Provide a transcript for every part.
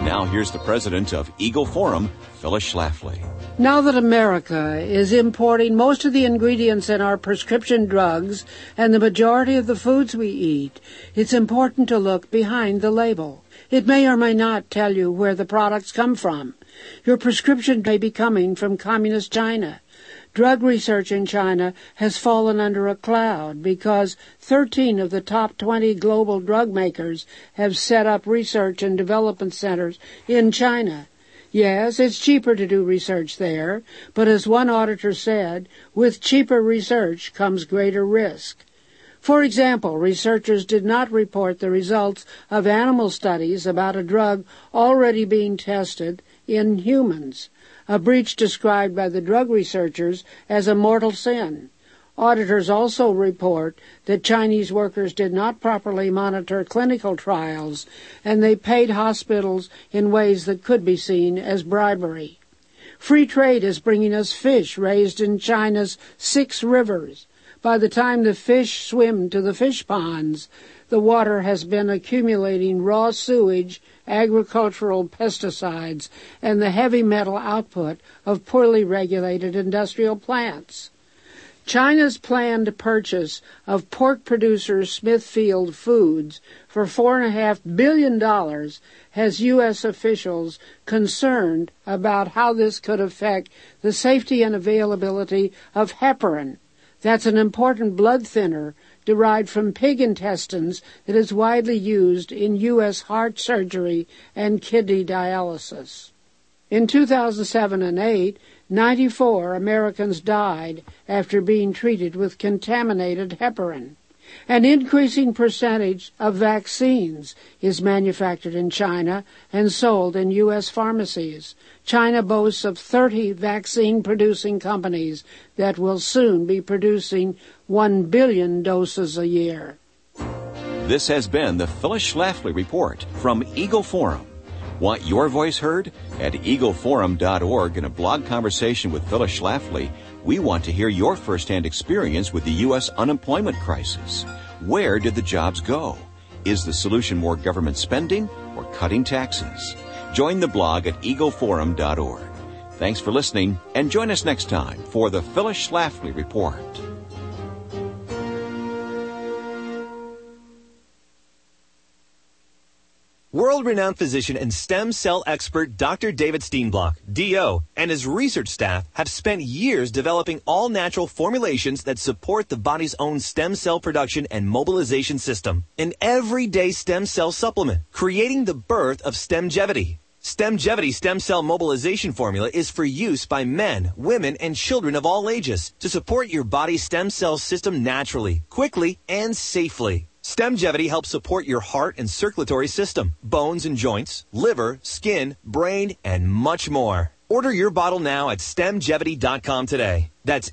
Now here's the president of Eagle Forum, Phyllis Schlafly. Now that America is importing most of the ingredients in our prescription drugs and the majority of the foods we eat, it's important to look behind the label. It may or may not tell you where the products come from. Your prescription may be coming from communist China. Drug research in China has fallen under a cloud because 13 of the top 20 global drug makers have set up research and development centers in China. Yes, it's cheaper to do research there, but as one auditor said, with cheaper research comes greater risk. For example, researchers did not report the results of animal studies about a drug already being tested in humans, a breach described by the drug researchers as a mortal sin. Auditors also report that Chinese workers did not properly monitor clinical trials, and they paid hospitals in ways that could be seen as bribery. Free trade is bringing us fish raised in China's 6 rivers. By the time the fish swim to the fish ponds, the water has been accumulating raw sewage, agricultural pesticides, and the heavy metal output of poorly regulated industrial plants. China's planned purchase of pork producer Smithfield Foods for $4.5 billion has U.S. officials concerned about how this could affect the safety and availability of heparin. That's an important blood thinner derived from pig intestines that is widely used in U.S. heart surgery and kidney dialysis. In 2007 and 2008, 94 Americans died after being treated with contaminated heparin. An increasing percentage of vaccines is manufactured in China and sold in U.S. pharmacies. China boasts of 30 vaccine-producing companies that will soon be producing 1 billion doses a year. This has been the Phyllis Schlafly Report from Eagle Forum. Want your voice heard? At eagleforum.org, in a blog conversation with Phyllis Schlafly, we want to hear your firsthand experience with the U.S. unemployment crisis. Where did the jobs go? Is the solution more government spending or cutting taxes? Join the blog at eagleforum.org. Thanks for listening, and join us next time for the Phyllis Schlafly Report. World-renowned physician and stem cell expert Dr. David Steenblock, D.O., and his research staff have spent years developing all-natural formulations that support the body's own stem cell production and mobilization system. An everyday stem cell supplement, creating the birth of Stemgevity. Stemgevity stem cell mobilization formula is for use by men, women, and children of all ages to support your body's stem cell system naturally, quickly, and safely. Stemgevity helps support your heart and circulatory system, bones and joints, liver, skin, brain, and much more. Order your bottle now at stemgevity.com today. That's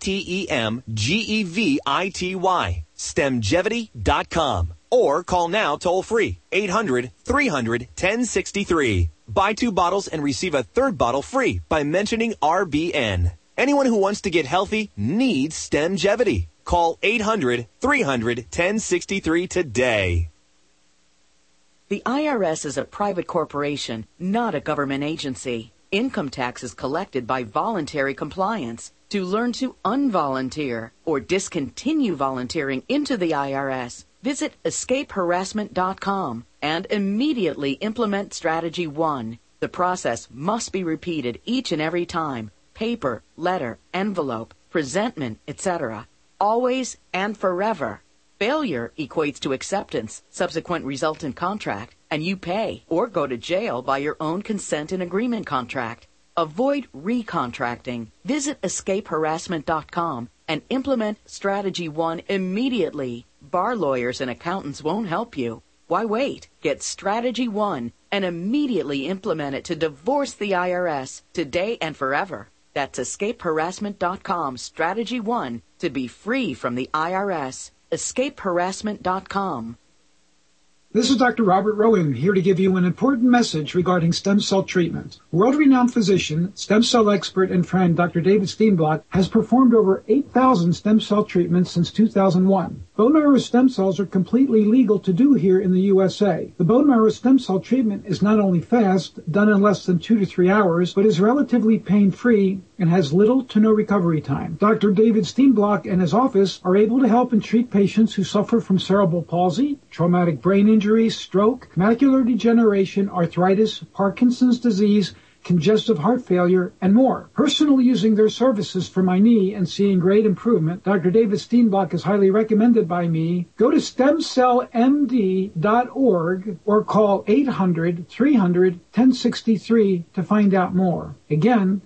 STEMGEVITY, stemgevity.com. Or call now toll-free, 800-300-1063. Buy 2 bottles and receive a 3rd bottle free by mentioning RBN. Anyone who wants to get healthy needs Stemgevity. Call 800-300-1063 today. The IRS is a private corporation, not a government agency. Income tax is collected by voluntary compliance. To learn to unvolunteer or discontinue volunteering into the IRS, visit escapeharassment.com and immediately implement Strategy 1. The process must be repeated each and every time. Paper, letter, envelope, presentment, etc. Always and forever. Failure equates to acceptance, subsequent resultant contract, and you pay or go to jail by your own consent and agreement contract. Avoid recontracting. Visit escapeharassment.com and implement Strategy 1 immediately. Bar lawyers and accountants won't help you. Why wait? Get Strategy 1 and immediately implement it to divorce the IRS today and forever. That's escapeharassment.com, Strategy 1, to be free from the IRS. Escapeharassment.com. This is Dr. Robert Rowan here to give you an important message regarding stem cell treatment. World-renowned physician, stem cell expert, and friend Dr. David Steenblock has performed over 8,000 stem cell treatments since 2001. Bone marrow stem cells are completely legal to do here in the USA. The bone marrow stem cell treatment is not only fast, done in less than 2 to 3 hours, but is relatively pain-free and has little to no recovery time. Dr. David Steenblock and his office are able to help and treat patients who suffer from cerebral palsy, traumatic brain injury, stroke, macular degeneration, arthritis, Parkinson's disease, congestive heart failure, and more. Personally using their services for my knee and seeing great improvement, Dr. David Steenblock is highly recommended by me. Go to stemcellmd.org or call 800-300-1063 to find out more. Again,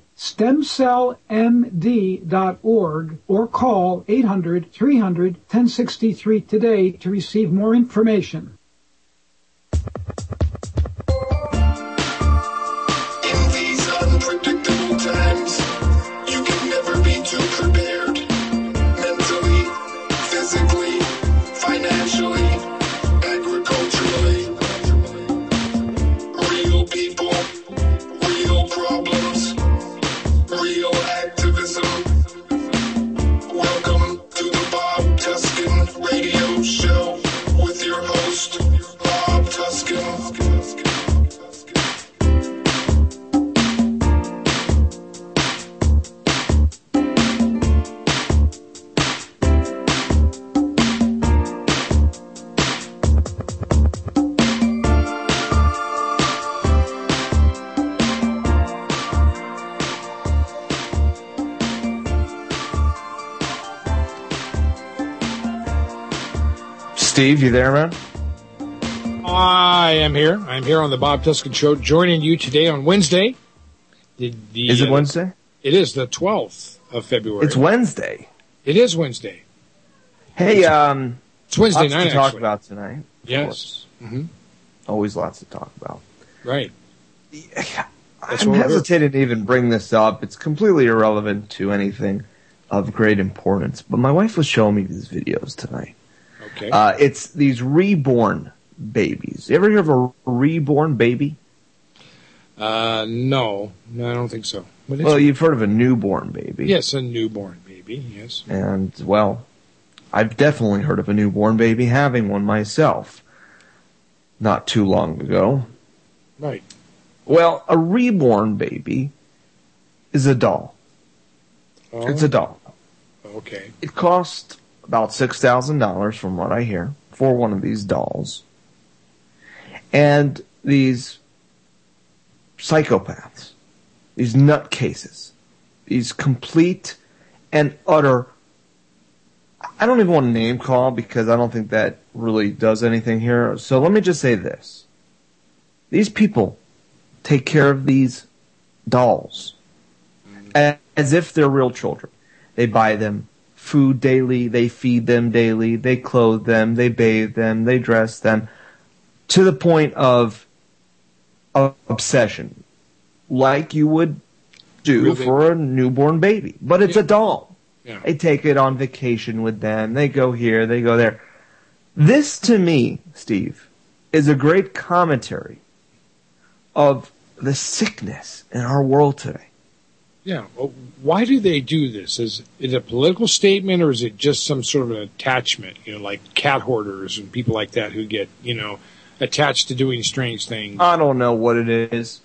stemcellmd.org or call 800-300-1063 today to receive more information. Unpredictable times, you can never be too prepared. Mentally, physically, financially, agriculturally. Real people, real problems, real activism. Welcome to the Bob Tuskin Radio Show with your host, Bob Tuskin. Steve, you there, man? I am here. I'm here on the Bob Tuskin Show, joining you today on Wednesday. Is it Wednesday? It is the 12th of February. It's Wednesday. It is Wednesday. Hey, it's Wednesday lots night, to talk actually. about tonight. Yes. Mm-hmm. Always lots to talk about. Right. I'm hesitating to even bring this up. It's completely irrelevant to anything of great importance. But my wife was showing me these videos tonight. Okay. It's these reborn babies. You ever hear of a reborn baby? No, I don't think so. Well, you've heard of a newborn baby. Yes, a newborn baby, yes. And, well, I've definitely heard of a newborn baby, having one myself not too long ago. Right. Well, a reborn baby is a doll. Oh. It's a doll. Okay. It costs about $6,000 from what I hear for one of these dolls. And these psychopaths, these nutcases, these complete and utter, I don't even want to name call because I don't think that really does anything here. So let me just say this. These people take care of these dolls as if they're real children. They buy them food daily, they feed them daily, they clothe them, they bathe them, they dress them, to the point of obsession, like you would do really? For a newborn baby. But it's a doll. Yeah. They take it on vacation with them, they go here, they go there. This, to me, Steve, is a great commentary of the sickness in our world today. Yeah. Well, why do they do this? Is it a political statement or is it just some sort of an attachment? Like cat hoarders and people like that who get, attached to doing strange things. I don't know what it is.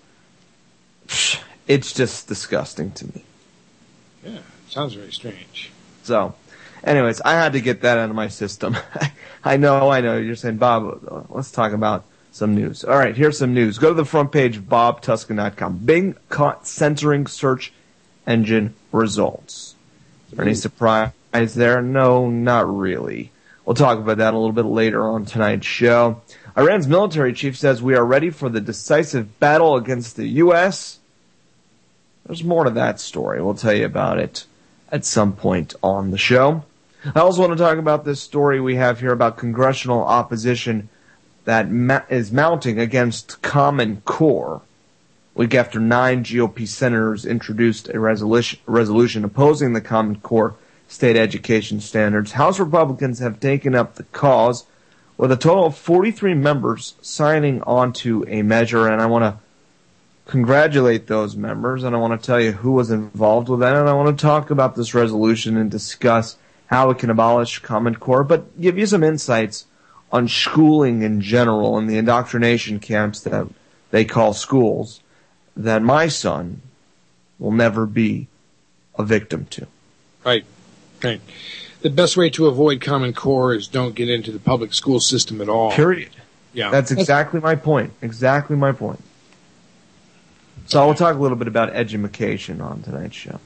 It's just disgusting to me. Yeah. Sounds very strange. So, anyways, I had to get that out of my system. I know. You're saying, Bob, let's talk about some news. All right, here's some news. Go to the front page of BobTuskin.com. Bing caught censoring search engine results. Any surprise there? No, not really. We'll talk about that a little bit later on tonight's show. Iran's military chief says we are ready for the decisive battle against the U.S. There's more to that story. We'll tell you about it at some point on the show. I also want to talk about this story we have here about congressional opposition that is mounting against Common Core. Week after 9 GOP senators introduced a resolution opposing the Common Core state education standards, House Republicans have taken up the cause with a total of 43 members signing on to a measure, and I want to congratulate those members, and I want to tell you who was involved with that, and I want to talk about this resolution and discuss how it can abolish Common Core, but give you some insights on schooling in general and the indoctrination camps that they call schools that my son will never be a victim to. Right. The best way to avoid Common Core is don't get into the public school system at all. Period. Yeah. That's exactly my point. Exactly my point. So I'll talk a little bit about edumacation on tonight's show.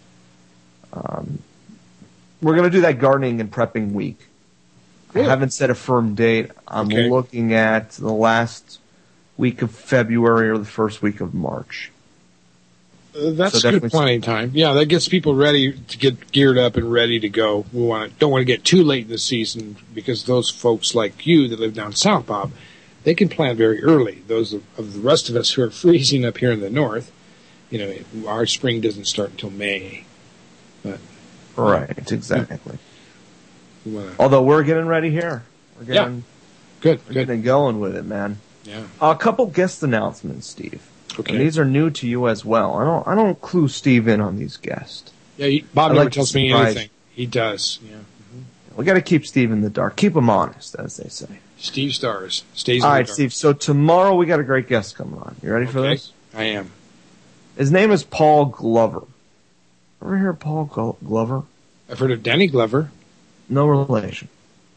We're going to do that gardening and prepping week. Cool. I haven't set a firm date. I'm looking at the last week of February or the first week of March. That's good planning time. Yeah, that gets people ready to get geared up and ready to go. Don't want to get too late in the season because those folks like you that live down south, Bob, they can plan very early. Those of the rest of us who are freezing up here in the north, our spring doesn't start until May. But, right, exactly. Although we're getting ready here. We're getting going with it, man. Yeah. A couple guest announcements, Steve. Okay. And these are new to you as well. I don't clue Steve in on these guests. Yeah, Bob never tells me anything. He does. Yeah. Mm-hmm. We got to keep Steve in the dark. Keep him honest, as they say. Steve Stars stays. All in right, the dark. Steve. So tomorrow we got a great guest coming on. You ready for this? I am. His name is Paul Glover. Ever hear of Paul Glover? I've heard of Danny Glover. No relation.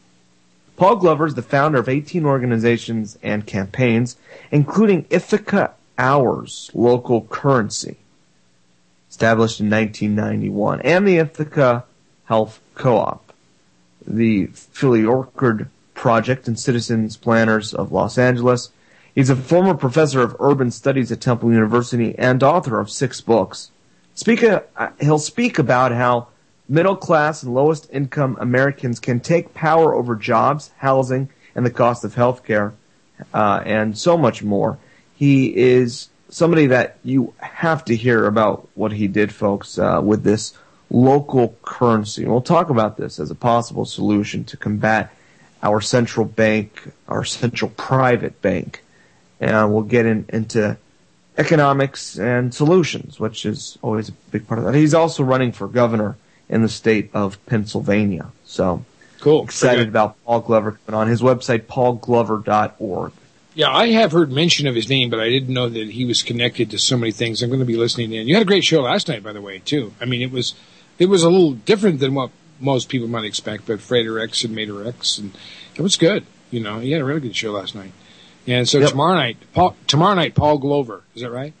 Paul Glover is the founder of 18 organizations and campaigns, including Ithaca Hours local currency, established in 1991, and the Ithaca Health Co-op, the Philly Orchard Project, and Citizens Planners of Los Angeles. He's a former professor of urban studies at Temple University and author of 6 books. He'll speak about how middle-class and lowest-income Americans can take power over jobs, housing, and the cost of health care, and so much more. He is somebody that you have to hear about what he did, folks, with this local currency. We'll talk about this as a possible solution to combat our central bank, our central private bank. And we'll get into economics and solutions, which is always a big part of that. He's also running for governor in the state of Pennsylvania. So cool. Excited about Paul Glover coming on. His website, paulglover.org. Yeah, I have heard mention of his name, but I didn't know that he was connected to so many things. I'm going to be listening in. You had a great show last night, by the way, too. I mean, it was a little different than what most people might expect, but Frater X and Mater X, and it was good. You had a really good show last night. And so tomorrow night, Paul Glover. Is that right?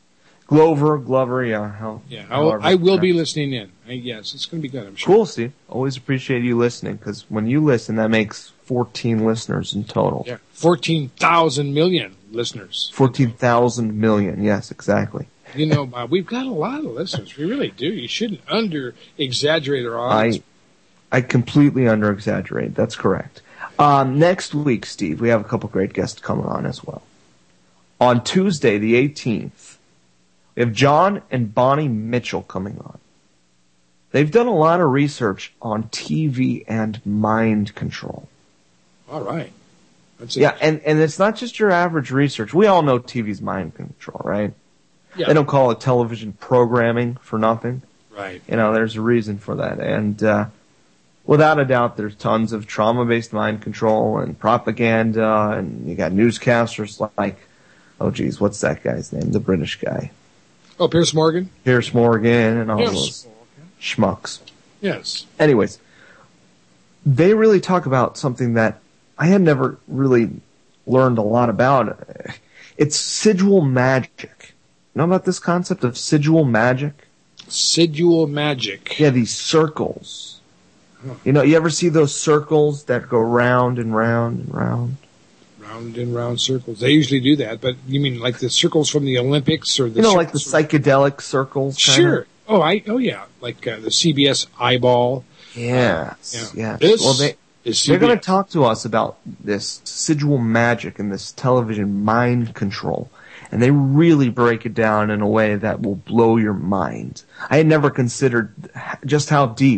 Glover, yeah. I will be listening in. Yes, it's going to be good, I'm sure. Cool, Steve. Always appreciate you listening, because when you listen, that makes 14 listeners in total. Yeah, 14,000 million listeners. 14,000 million, yes, exactly. We've got a lot of listeners. We really do. You shouldn't under-exaggerate our audience. I completely under-exaggerate. That's correct. Next week, Steve, we have a couple great guests coming on as well. On Tuesday, the 18th, we have John and Bonnie Mitchell coming on. They've done a lot of research on TV and mind control. All right. Yeah, and it's not just your average research. We all know TV's mind control, right? Yeah. They don't call it television programming for nothing. Right. There's a reason for that. And without a doubt, there's tons of trauma-based mind control and propaganda, and you got newscasters like, what's that guy's name? The British guy. Oh, Piers Morgan? Piers Morgan and all those schmucks. Yes. Anyways, they really talk about something that I had never really learned a lot about. It's sigil magic. You know about this concept of sigil magic? Sigil magic. Yeah, these circles. Huh. You ever see those circles that go round and round and round? Round and round circles. They usually do that, but you mean like the circles from the Olympics or the like the psychedelic circles? Sure. Kinda? Oh yeah, like the CBS eyeball. Yes. Yeah. They're going to talk to us about this sigil magic and this television mind control, and they really break it down in a way that will blow your mind. I had never considered just how deep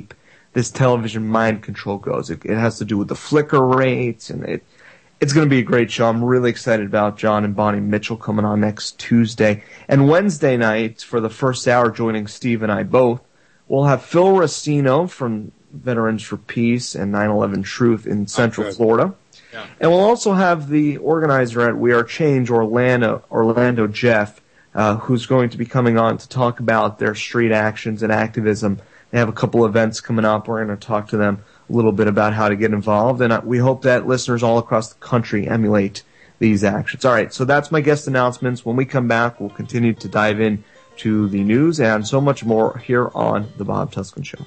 this television mind control goes. It has to do with the flicker rates, and it's going to be a great show. I'm really excited about John and Bonnie Mitchell coming on next Tuesday. And Wednesday night, for the first hour, joining Steve and I both, we'll have Phil Racino from Veterans for Peace and 9/11 Truth in Central Florida. Yeah. And we'll also have the organizer at We Are Change, Orlando Jeff, who's going to be coming on to talk about their street actions and activism. They have a couple events coming up. We're going to talk to them a little bit about how to get involved, and we hope that listeners all across the country emulate these actions. All right, so that's my guest announcements. When we come back, we'll continue to dive in to the news and so much more here on The Bob Tuskin Show.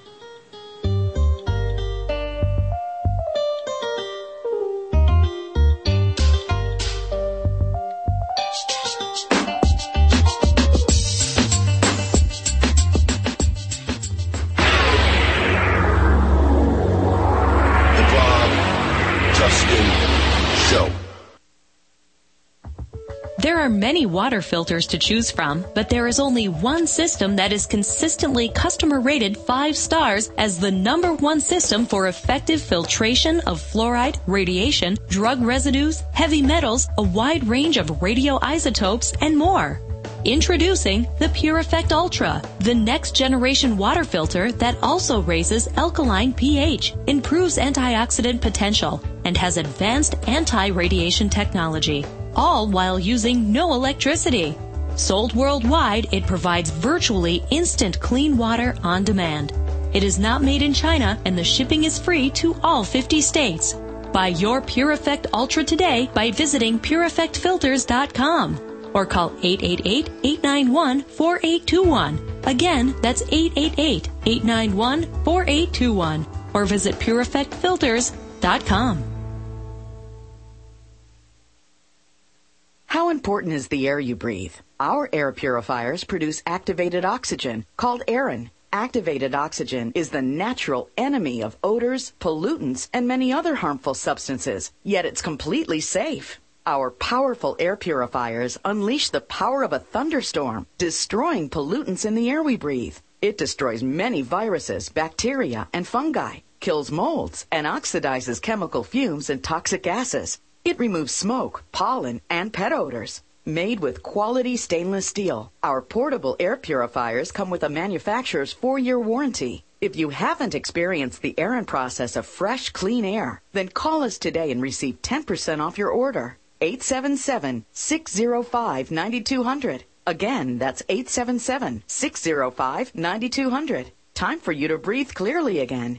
There are many water filters to choose from, but there is only one system that is consistently customer rated 5 stars as the #1 system for effective filtration of fluoride, radiation, drug residues, heavy metals, a wide range of radioisotopes, and more. Introducing the Pure Effect Ultra, the next generation water filter that also raises alkaline pH, improves antioxidant potential, and has advanced anti-radiation technology, all while using no electricity. Sold worldwide, it provides virtually instant clean water on demand. It is not made in China, and the shipping is free to all 50 states. Buy your Pure Effect Ultra today by visiting PureEffectFilters.com. or call 888-891-4821. Again, that's 888-891-4821. Or visit PureEffectFilters.com. How important is the air you breathe? Our air purifiers produce activated oxygen, called Aerin. Activated oxygen is the natural enemy of odors, pollutants, and many other harmful substances, yet it's completely safe. Our powerful air purifiers unleash the power of a thunderstorm, destroying pollutants in the air we breathe. It destroys many viruses, bacteria, and fungi, kills molds, and oxidizes chemical fumes and toxic gases. It removes smoke, pollen, and pet odors. Made with quality stainless steel, our portable air purifiers come with a manufacturer's 4-year warranty. If you haven't experienced the Aerin process of fresh, clean air, then call us today and receive 10% off your order. 877-605-9200. Again, that's 877-605-9200. Time for you to breathe clearly again.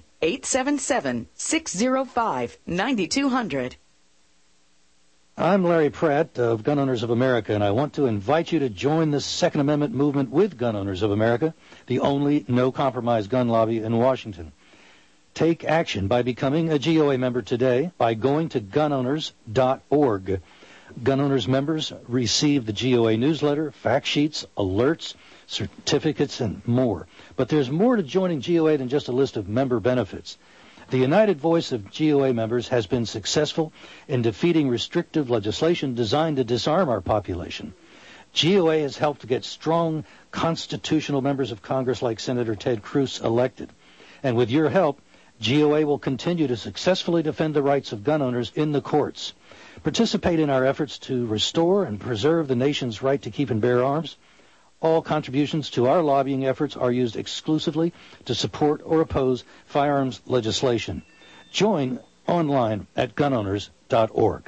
877-605-9200. I'm Larry Pratt of Gun Owners of America, and I want to invite you to join the Second Amendment movement with Gun Owners of America, the only no-compromise gun lobby in Washington. Take action by becoming a GOA member today by going to gunowners.org. Gun Owners members receive the GOA newsletter, fact sheets, alerts, certificates, and more. But there's more to joining GOA than just a list of member benefits. The united voice of GOA members has been successful in defeating restrictive legislation designed to disarm our population. GOA has helped to get strong constitutional members of Congress like Senator Ted Cruz elected. And with your help, GOA will continue to successfully defend the rights of gun owners in the courts. Participate in our efforts to restore and preserve the nation's right to keep and bear arms. All contributions to our lobbying efforts are used exclusively to support or oppose firearms legislation. Join online at gunowners.org.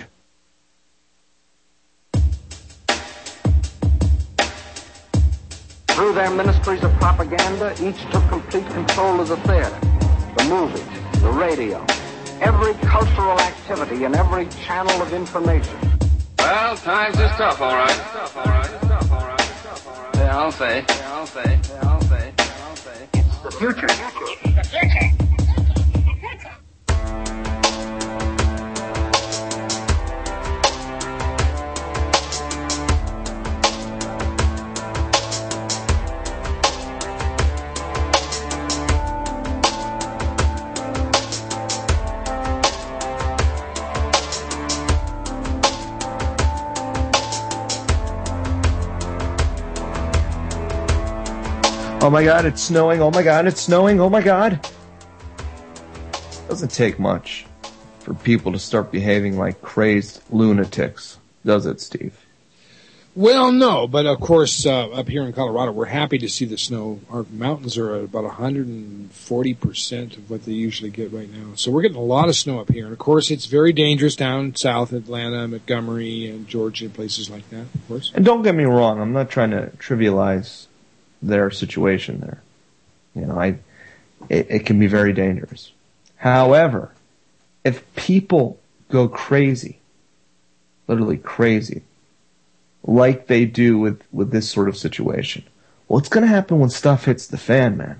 Through their ministries of propaganda, each took complete control of the theater, the movies, the radio, every cultural activity and every channel of information. Well, times is tough, all right. Yeah, I'll say. It's the future. Oh my God, it's snowing. Oh my God, it's snowing. Oh my God. Doesn't take much for people to start behaving like crazed lunatics, does it, Steve? Well, no, but of course, up here in Colorado, we're happy to see the snow. Our mountains are at about 140% of what they usually get right now. So we're getting a lot of snow up here. And of course, it's very dangerous down south, Atlanta, Montgomery, and Georgia, places like that, of course. And don't get me wrong, I'm not trying to trivialize their situation there. You know, it can be very dangerous. However, if people go crazy, literally crazy, like they do with this sort of situation, what's going to happen when stuff hits the fan, man?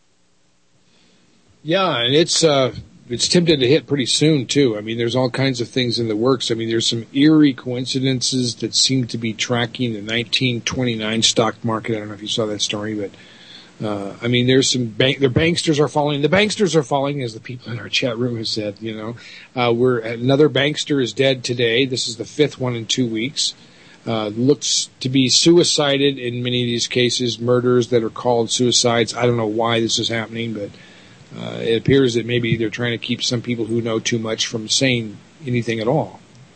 Yeah, and it's tempted to hit pretty soon, too. I mean, there's all kinds of things in the works. I mean, there's some eerie coincidences that seem to be tracking the 1929 stock market. I don't know if you saw that story, but I mean, there's some the banksters are falling. The banksters are falling, as the people in our chat room have said. You know, another bankster is dead today. This is the fifth one in 2 weeks. Looks to be suicided in many of these cases, murders that are called suicides. I don't know why this is happening, but it appears that maybe they're trying to keep some people who know too much from saying anything at all.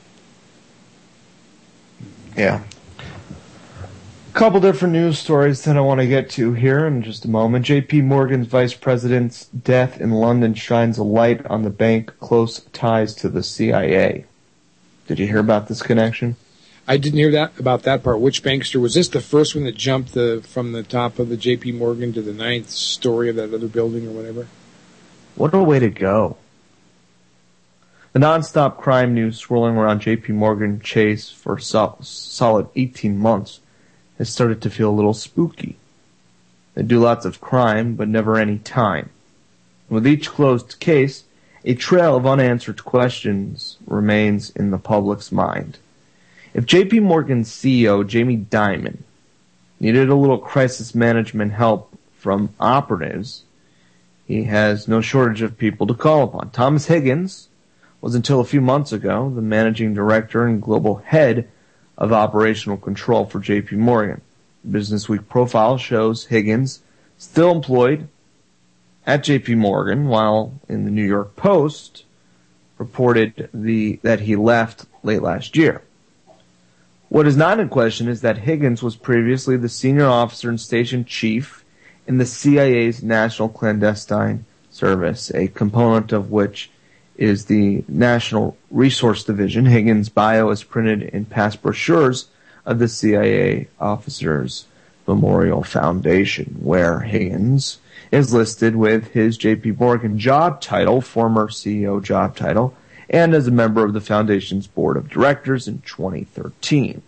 Yeah. Couple different news stories that I want to get to here in just a moment. J.P. Morgan's vice president's death in London shines a light on the bank's close ties to the CIA. Did you hear about this connection? I didn't hear about that part. Which bankster? Was this the first one that jumped from the top of the J.P. Morgan to the 9th story of that other building or whatever? What a way to go. The nonstop crime news swirling around J.P. Morgan Chase for solid 18 months has started to feel a little spooky. They do lots of crime, but never any time. With each closed case, a trail of unanswered questions remains in the public's mind. If J.P. Morgan's CEO, Jamie Dimon, needed a little crisis management help from operatives, he has no shortage of people to call upon. Thomas Higgins was, until a few months ago, the managing director and global head of operational control for J.P. Morgan. Business Week profile shows Higgins still employed at J.P. Morgan, while in the New York Post reported that he left late last year. What is not in question is that Higgins was previously the senior officer and station chief in the CIA's National Clandestine Service, a component of which is the National Resource Division. Higgins' bio is printed in past brochures of the CIA Officers Memorial Foundation, where Higgins is listed with his J.P. Morgan job title, former CEO job title, and as a member of the Foundation's Board of Directors in 2013.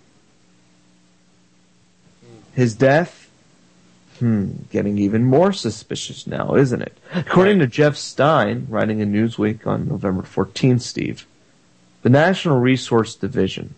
His death? Getting even more suspicious now, isn't it? According to Jeff Stein, writing in Newsweek on November 14th, Steve, the National Resource Division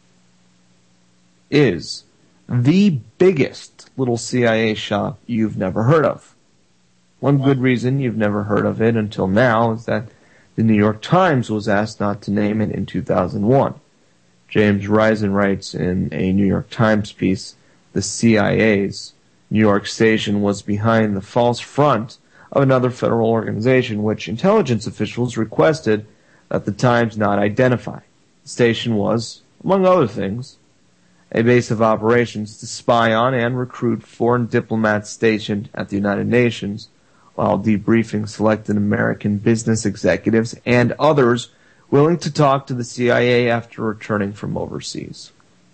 is the biggest little CIA shop you've never heard of. One good reason you've never heard of it until now is that the New York Times was asked not to name it in 2001. James Risen writes in a New York Times piece, the CIA's New York station was behind the false front of another federal organization, which intelligence officials requested that the Times not identify. The station was, among other things, a base of operations to spy on and recruit foreign diplomats stationed at the United Nations, while debriefing selected American business executives and others willing to talk to the CIA after returning from overseas.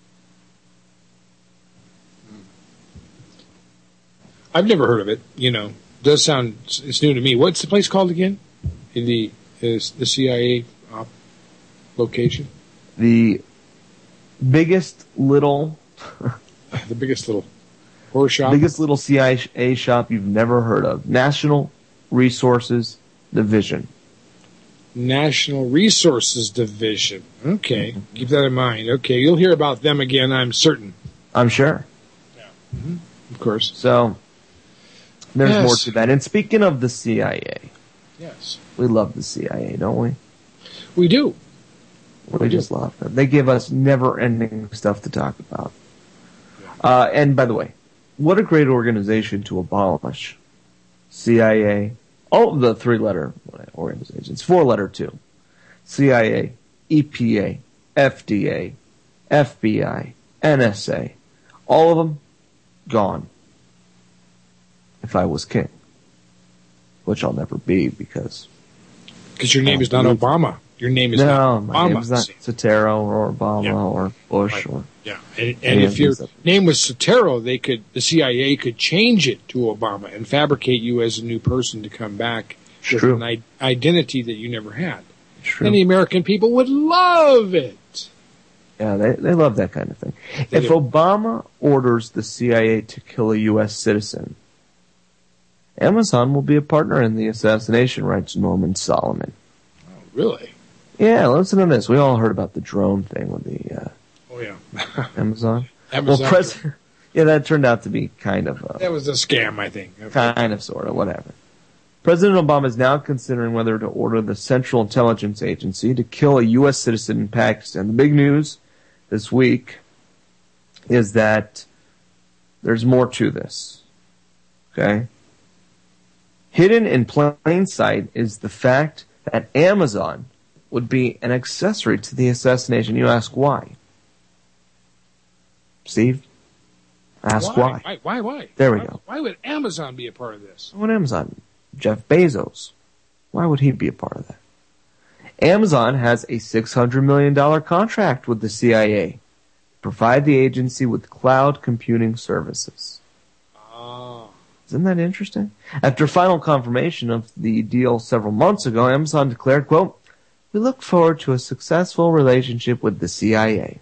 I've never heard of it. You know, does sound, it's new to me. What's the place called again? In the CIA location? The biggest little the biggest little horror shop? Biggest little CIA shop you've never heard of. National Resources Division. National Resources Division. Okay. Keep that in mind. Okay. You'll hear about them again, I'm certain. I'm sure. Yeah. Of course. So, there's more to that. And speaking of the CIA. Yes. We love the CIA, don't we? We do. We just love them. They give us never-ending stuff to talk about. And by the way, what a great organization to abolish. CIA, All of the 3-letter organizations, 4-letter too. CIA, EPA, FDA, FBI, NSA. All of them gone. If I was king. Which I'll never be because your name is not Obama. Your name is not Obama. My name is not Sotero or Obama or Bush or. Yeah, and if your name was Sotero, the CIA could change it to Obama and fabricate you as a new person to come back with an identity that you never had. True. And the American people would love it. Yeah, they love that kind of thing. If Obama orders the CIA to kill a U.S. citizen, Amazon will be a partner in the assassination, writes Norman Solomon. Oh, really? Yeah, listen to this. We all heard about the drone thing with the Amazon. Well, that turned out to be kind of that was a scam, I think. Kind of, sort of, whatever. President Obama is now considering whether to order the Central Intelligence Agency to kill a U.S. citizen in Pakistan. The big news this week is that there's more to this. Okay? Hidden in plain sight is the fact that Amazon would be an accessory to the assassination. You ask why? Steve? Ask why. Why? There we go. Why would Amazon be a part of this? What Amazon? Jeff Bezos. Why would he be a part of that? Amazon has a $600 million contract with the CIA to provide the agency with cloud computing services. Oh. Isn't that interesting? After final confirmation of the deal several months ago, Amazon declared, quote, "We look forward to a successful relationship with the CIA."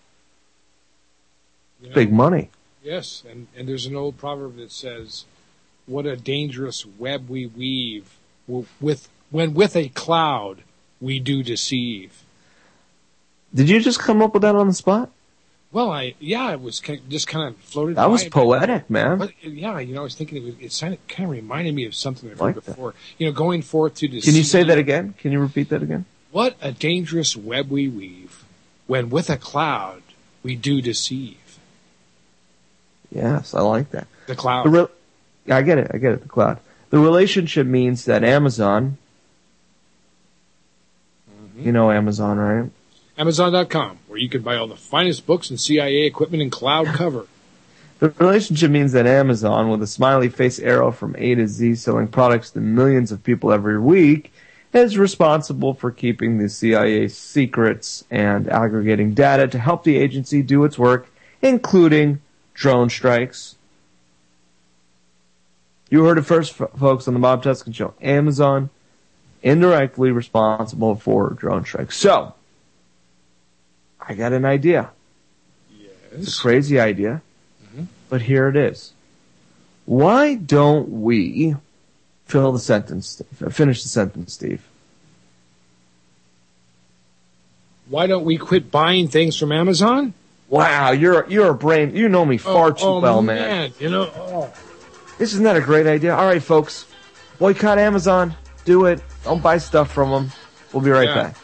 Big money. Yes, and there's an old proverb that says, "What a dangerous web we weave. When with a cloud we do deceive." Did you just come up with that on the spot? Well, it was just kind of floated. That was poetic, man. But, I was thinking it kind of reminded me of something I've heard before. Going forth to deceive. Can you say that again? Can you repeat that again? What a dangerous web we weave. When with a cloud we do deceive. Yes, I like that. The cloud. I get it, the cloud. The relationship means that Amazon, you know Amazon, right? Amazon.com, where you can buy all the finest books and CIA equipment in cloud cover. The relationship means that Amazon, with a smiley face arrow from A to Z selling products to millions of people every week, is responsible for keeping the CIA's secrets and aggregating data to help the agency do its work, including drone strikes. You heard it first, folks, on the Bob Tuskin Show. Amazon indirectly responsible for drone strikes. So, I got an idea. Yes. It's a crazy idea, but here it is. Why don't we finish the sentence, Steve? Why don't we quit buying things from Amazon? Wow, you're a brain. You know me far too well, man. Isn't that a great idea? All right, folks, boycott Amazon. Do it. Don't buy stuff from them. We'll be right back.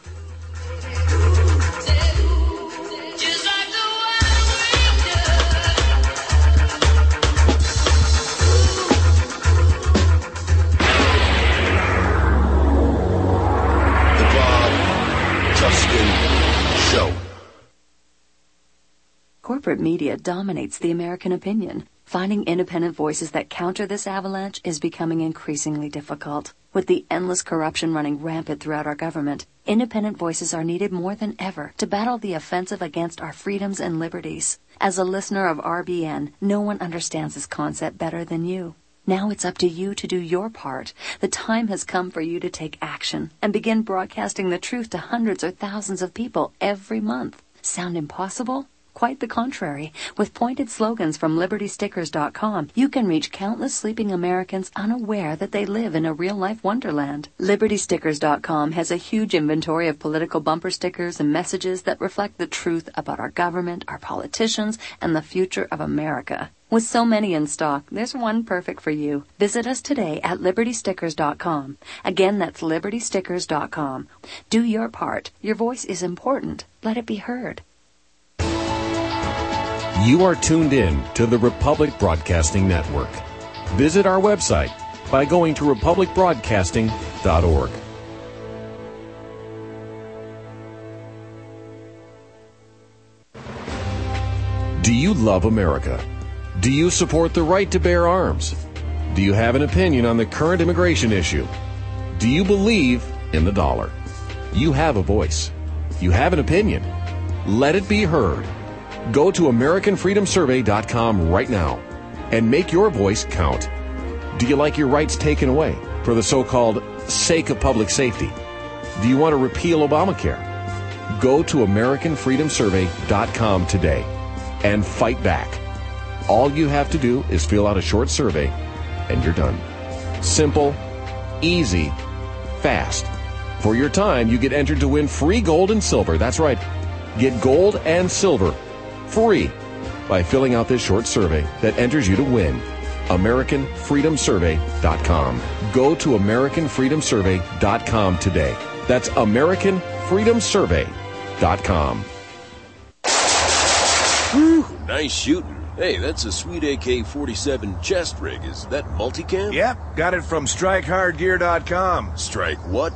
Corporate media dominates the American opinion. Finding independent voices that counter this avalanche is becoming increasingly difficult. With the endless corruption running rampant throughout our government, independent voices are needed more than ever to battle the offensive against our freedoms and liberties. As a listener of RBN, no one understands this concept better than you. Now it's up to you to do your part. The time has come for you to take action and begin broadcasting the truth to hundreds or thousands of people every month. Sound impossible? Quite the contrary. With pointed slogans from LibertyStickers.com, you can reach countless sleeping Americans unaware that they live in a real-life wonderland. LibertyStickers.com has a huge inventory of political bumper stickers and messages that reflect the truth about our government, our politicians, and the future of America. With so many in stock, there's one perfect for you. Visit us today at LibertyStickers.com. Again, that's LibertyStickers.com. Do your part. Your voice is important. Let it be heard. You are tuned in to the Republic Broadcasting Network. Visit our website, by going to republicbroadcasting.org. Do you love America? Do you support the right to bear arms? Do you have an opinion on the current immigration issue? Do you believe in the dollar? You have a voice. You have an opinion. Let it be heard. Go to AmericanFreedomSurvey.com right now and make your voice count. Do you like your rights taken away for the so-called sake of public safety? Do you want to repeal Obamacare? Go to AmericanFreedomSurvey.com today and fight back. All you have to do is fill out a short survey and you're done. Simple, easy, fast. For your time, you get entered to win free gold and silver. That's right. Get gold and silver free by filling out this short survey that enters you to win. AmericanFreedomSurvey.com. Go to AmericanFreedomSurvey.com today. That's AmericanFreedomSurvey.com. Whew, nice shooting. Hey, that's a sweet AK-47 chest rig. Is that multicam? Yep, got it from StrikeHardGear.com. Strike what?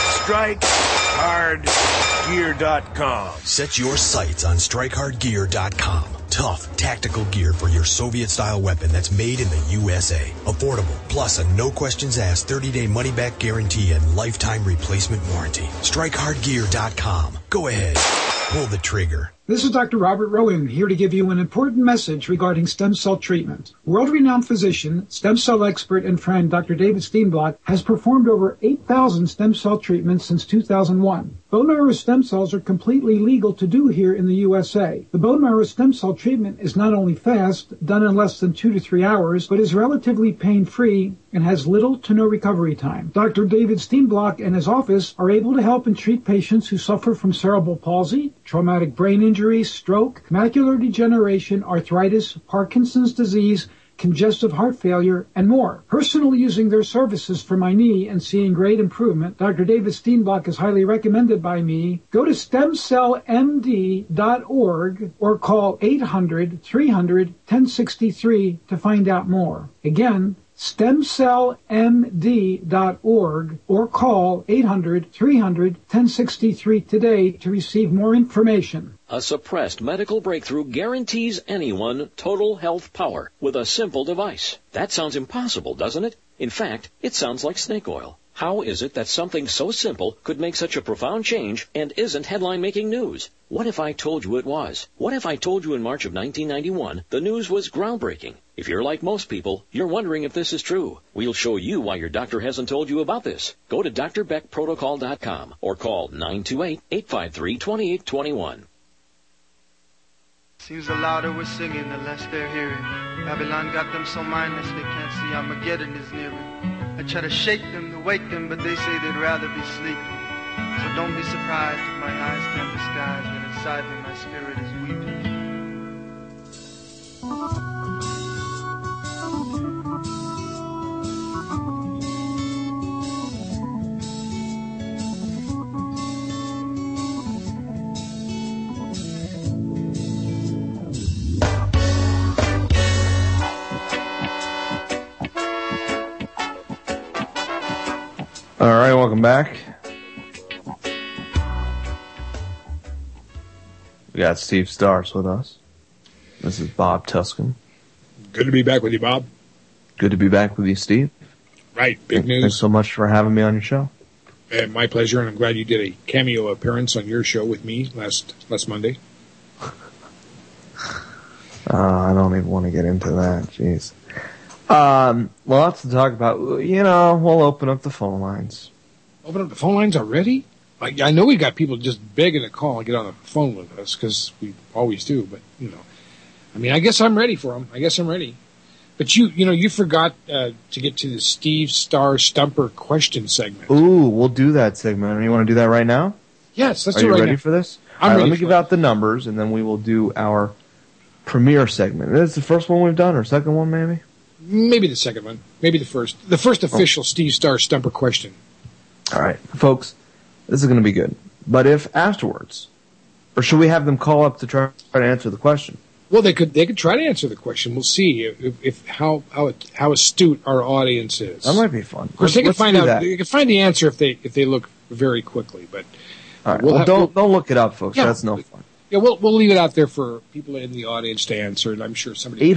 StrikeHardGear.com. Set your sights on StrikeHardGear.com. Tough, tactical gear for your Soviet-style weapon that's made in the USA. Affordable, plus a no-questions-asked 30-day money-back guarantee and lifetime replacement warranty. StrikeHardGear.com. Go ahead. Pull the trigger. This is Dr. Robert Rowan here to give you an important message regarding stem cell treatment. World-renowned physician, stem cell expert, and friend Dr. David Steenblock has performed over 8,000 stem cell treatments since 2001. Bone marrow stem cells are completely legal to do here in the USA. The bone marrow stem cell treatment is not only fast, done in less than 2 to 3 hours, but is relatively pain-free and has little to no recovery time. Dr. David Steenblock and his office are able to help and treat patients who suffer from cerebral palsy, traumatic brain injury, stroke, macular degeneration, arthritis, Parkinson's disease, congestive heart failure, and more. Personally using their services for my knee and seeing great improvement, Dr. David Steenblock is highly recommended by me. Go to stemcellmd.org or call 800-300-1063 to find out more. Again, stemcellmd.org or call 800-300-1063 today to receive more information. A suppressed medical breakthrough guarantees anyone total health power with a simple device. That sounds impossible, doesn't it? In fact, it sounds like snake oil. How is it that something so simple could make such a profound change and isn't headline-making news? What if I told you it was? What if I told you in March of 1991 the news was groundbreaking? If you're like most people, you're wondering if this is true. We'll show you why your doctor hasn't told you about this. Go to drbeckprotocol.com or call 928-853-2821. Seems the louder we're singing, the less they're hearing. Babylon got them so mindless they can't see Armageddon is nearing. I try to shake them, to wake them, but they say they'd rather be sleeping. So don't be surprised if my eyes can't disguise that inside me my spirit is weeping. All right, welcome back. We got Steve Stars with us. This is Bob Tuscan. Good to be back with you, Bob. Good to be back with you, Steve. Right, big news. Thanks so much for having me on your show. My pleasure, and I'm glad you did a cameo appearance on your show with me last Monday. I don't even want to get into that. Jeez. Lots to talk about. You know, we'll open up the phone lines. Open up the phone lines already? I know we got people just begging to call and get on the phone with us, because we always do, but, you know. I mean, I guess I'm ready for them. I guess I'm ready. But you forgot to get to the Steve Star Stumper question segment. Ooh, we'll do that segment. You want to do that right now? Yes, let's do it right now. Are you ready for this? I'm ready. Let me give out the numbers, and then we will do our premiere segment. Is this the first one we've done, or second one, maybe? Maybe the second one. Maybe the first. The first official Steve Star Stumper question. All right, folks, this is going to be good. But if afterwards, or should we have them call up to try to answer the question? Well, they could try to answer the question. We'll see if how astute our audience is. That might be fun. Of course, they can find out. They can find the answer if they look very quickly. But all right. Don't look it up, folks. Yeah, that's no fun. Yeah, we'll leave it out there for people in the audience to answer, and I'm sure somebody.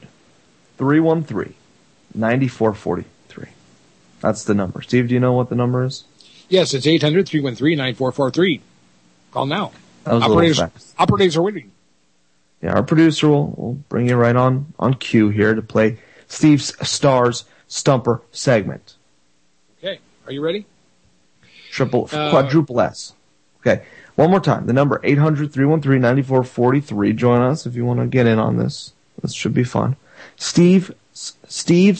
800-313-9443. That's the number. Steve, do you know what the number is? Yes, it's 800-313-9443. Call now. That was a little fast. Operators are waiting. Yeah, our producer will bring you right on cue here to play Steve's Stars Stumper segment. Okay, are you ready? Quadruple S. Okay, one more time. The number 800-313-9443. Join us if you want to get in on this. This should be fun. Steve's Star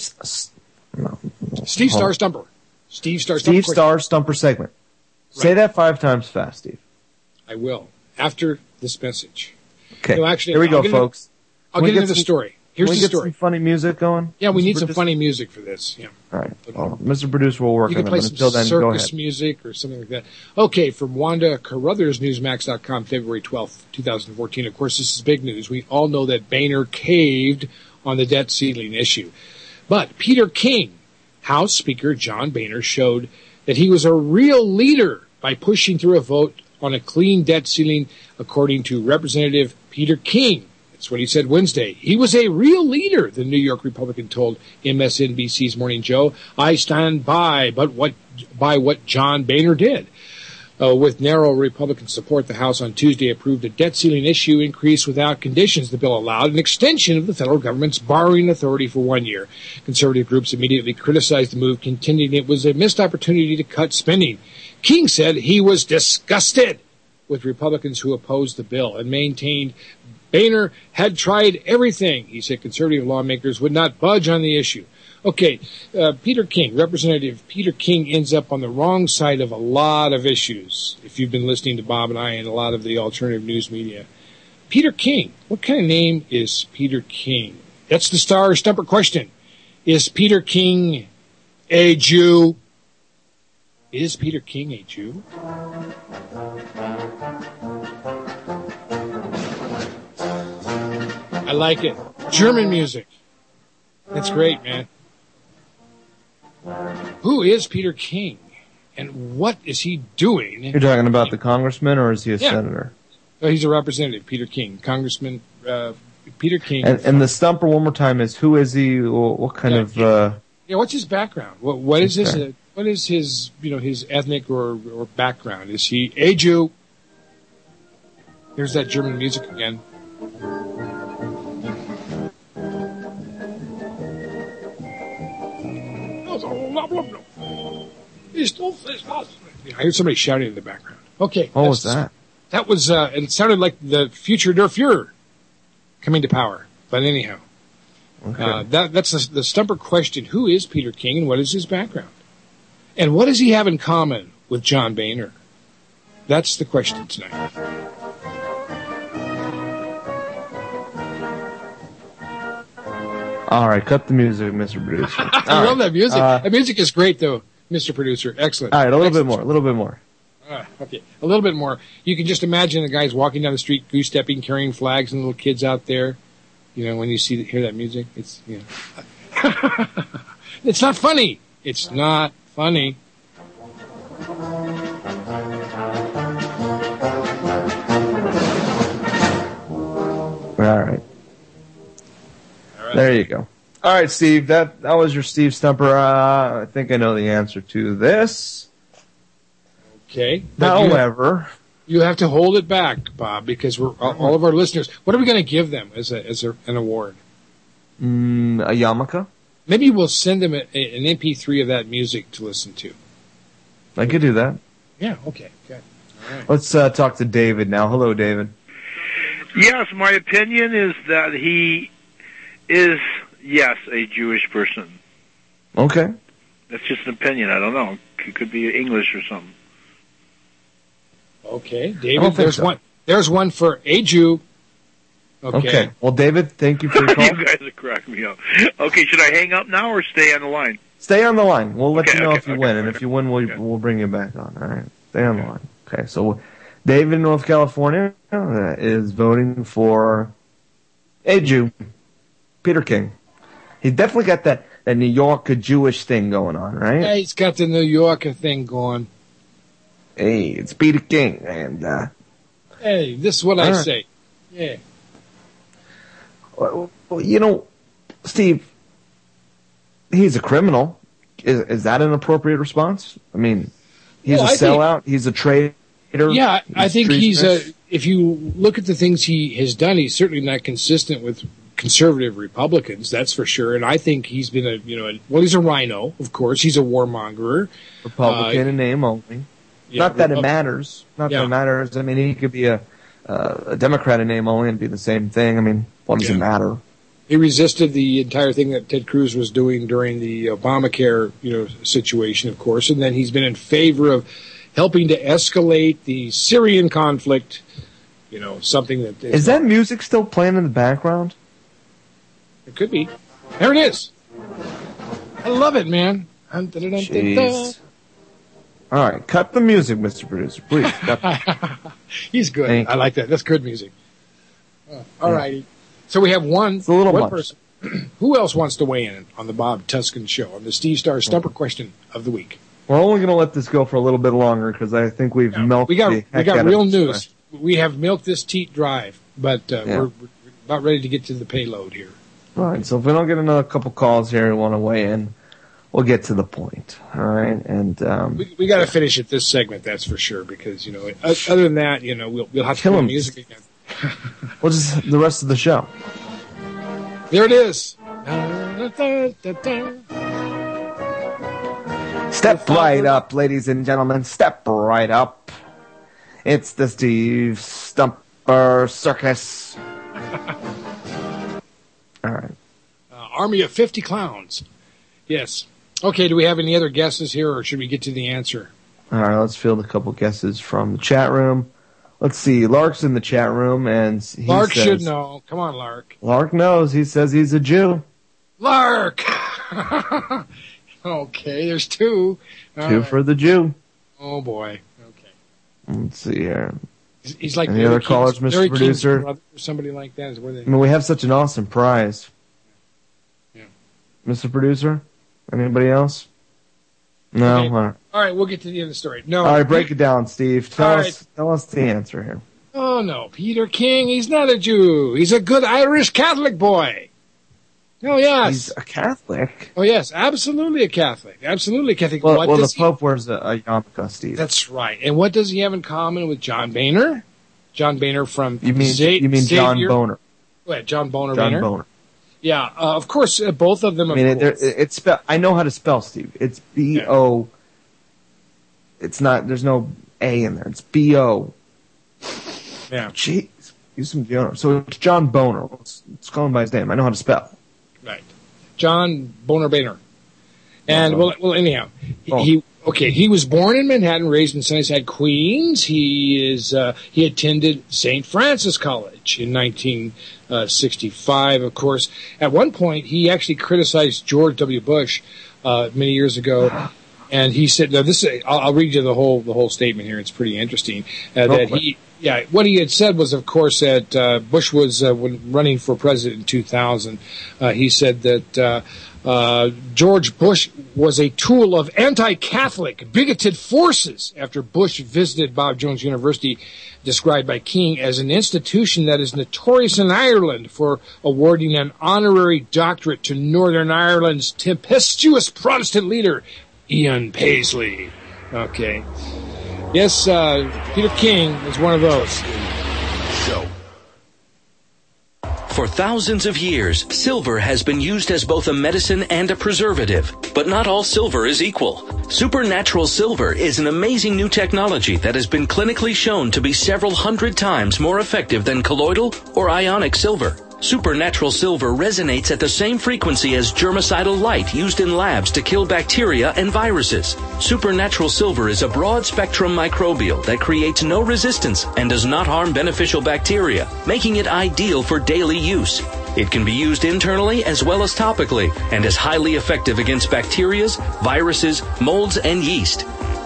Stumper. Steve Star Stumper segment. Right. Say that 5 times fast, Steve. I will. After this message. Okay. No, actually, here we go, folks. I'll get into the story. Here's the story. Some funny music going? Yeah, we need some funny music for this. Yeah. All right. Well, Mr. Producer will work on it. You can play some circus music or something like that. Okay, from Wanda Carruthers, Newsmax.com, February 12th, 2014. Of course, this is big news. We all know that Boehner caved on the debt ceiling issue. But Peter King, House Speaker John Boehner, showed that he was a real leader by pushing through a vote on a clean debt ceiling, according to Representative Peter King. That's what he said Wednesday. He was a real leader, the New York Republican told MSNBC's Morning Joe. I stand by what John Boehner did. With narrow Republican support, the House on Tuesday approved a debt ceiling issue increase without conditions. The bill allowed an extension of the federal government's borrowing authority for 1 year. Conservative groups immediately criticized the move, contending it was a missed opportunity to cut spending. King said he was disgusted with Republicans who opposed the bill and maintained Boehner had tried everything. He said conservative lawmakers would not budge on the issue. Okay, Peter King, Representative Peter King ends up on the wrong side of a lot of issues, if you've been listening to Bob and I and a lot of the alternative news media. Peter King, what kind of name is Peter King? That's the Star Stumper question. Is Peter King a Jew? Is Peter King a Jew? I like it. German music. That's great, man. Who is Peter King? And what is he doing? You're talking about the congressman, or is he a senator? Oh, he's a representative, Peter King. Congressman Peter King. And the stumper, one more time, is who is he? What kind of... what's his background? What is this? What is his, his ethnic or background? Is he a Jew? Here's that German music again. I heard somebody shouting in the background. Okay. What was that? That was, it sounded like the future Der Fuhrer coming to power. But anyhow, okay. That's the stumper question. Who is Peter King and what is his background? And what does he have in common with John Boehner? That's the question tonight. All right, cut the music, Mr. Producer. I love that music. That music is great, though, Mr. Producer. Excellent. All right, a little bit more. Okay, a little bit more. You can just imagine the guys walking down the street, goose-stepping, carrying flags, and little kids out there. When you hear that music, it's, it's not funny. It's not funny. All right. There you go. All right, Steve. That was your Steve Stumper. I think I know the answer to this. Okay. However, you have to hold it back, Bob, because we're all of our listeners. What are we going to give them as an award? A yarmulke. Maybe we'll send them an MP3 of that music to listen to. I could do that. Yeah. Okay. Good. All right. Let's talk to David now. Hello, David. Yes, my opinion is that he is, a Jewish person. Okay. That's just an opinion. I don't know. It could be English or something. Okay, David, there's one for a Jew. Okay. Well, David, thank you for your call. You guys are cracking me up. Okay, should I hang up now or stay on the line? Stay on the line. We'll let you know if you win, and if you win, we'll bring you back on. All right, stay on the line. Okay, so David in North California is voting for A Jew. Peter King. He's definitely got that New Yorker Jewish thing going on, right? Yeah, he's got the New Yorker thing going. Hey, it's Peter King, and hey, this is what I say. Yeah. Well, Steve, he's a criminal. Is that an appropriate response? I mean, he's a sellout. He's a traitor. Yeah, I think if you look at the things he has done, he's certainly not consistent with conservative Republicans, that's for sure. And I think he's been he's a rhino, of course. He's a warmonger. Republican in name only. Yeah, not that it matters. Not that it matters. I mean, he could be a Democrat in name only and be the same thing. I mean, what does it matter? He resisted the entire thing that Ted Cruz was doing during the Obamacare, situation, of course. And then he's been in favor of helping to escalate the Syrian conflict, something that... Is that music still playing in the background? It could be. There it is. I love it, man. Jeez. All right, cut the music, Mr. Producer, please. He's good. I like that. That's good music. All righty. So we have one person. Who else wants to weigh in on the Bob Tuskin Show, on the Steve Starr Stumper question of the week? We're only going to let this go for a little bit longer because I think we've milked we got real news. We have milked this teat drive, but we're about ready to get to the payload here. All right, so if we don't get another couple calls here and want to weigh in, we'll get to the point. All right, and we got to finish it this segment, that's for sure. Because other than that, we'll have to play music again. Well, just the rest of the show. There it is. Step right up, ladies and gentlemen. Step right up. It's the Steve Stumper Circus. All right. Army of 50 clowns. Yes. Okay, do we have any other guesses here, or should we get to the answer? All right, let's field a couple guesses from the chat room. Let's see. Lark's in the chat room, and Lark should know. Come on, Lark. Lark knows. He says he's a Jew. Lark! Okay, there's two. Two for the Jew. Oh, boy. Okay. Let's see here. He's like any other callers, Mr. Producer? Or somebody like that. Is where they... I mean, we have such an awesome prize. Yeah. Mr. Producer? Anybody else? No? Okay. All right, we'll get to the end of the story. No. All right, break it down, Steve. Tell us the answer here. Oh, no. Peter King, he's not a Jew. He's a good Irish Catholic boy. Oh, yes. He's a Catholic? Oh, yes. Absolutely a Catholic. Absolutely a Catholic. Well, the Pope wears a yarmulke, Steve. That's right. And what does he have in common with John Boehner? John Boehner from... You mean John Boner? What, John Boner? John Boner. Yeah, of course, both of them. I know how to spell, Steve. It's B-O. It's not. There's no A in there. It's B-O. Yeah. Jeez, use some deodorant. So it's John Boner. Let's call him by his name. I know how to spell. Right, John Boner Boehner. And well, anyhow, he was born in Manhattan, raised in Sunnyside, Queens. He attended St. Francis College in 1965. Of course, at one point he actually criticized George W. Bush many years ago, and he said, "Now this I'll read you the whole statement here. It's pretty interesting." What he had said was, of course, that Bush was when running for president in 2000. He said that George Bush was a tool of anti-Catholic, bigoted forces after Bush visited Bob Jones University, described by King as an institution that is notorious in Ireland for awarding an honorary doctorate to Northern Ireland's tempestuous Protestant leader, Ian Paisley. Okay. Yes, Peter King is one of those. For thousands of years, silver has been used as both a medicine and a preservative. But not all silver is equal. Supernatural Silver is an amazing new technology that has been clinically shown to be several hundred times more effective than colloidal or ionic silver. Supernatural Silver resonates at the same frequency as germicidal light used in labs to kill bacteria and viruses. Supernatural Silver is a broad-spectrum microbial that creates no resistance and does not harm beneficial bacteria, making it ideal for daily use. It can be used internally as well as topically and is highly effective against bacteria, viruses, molds, and yeast.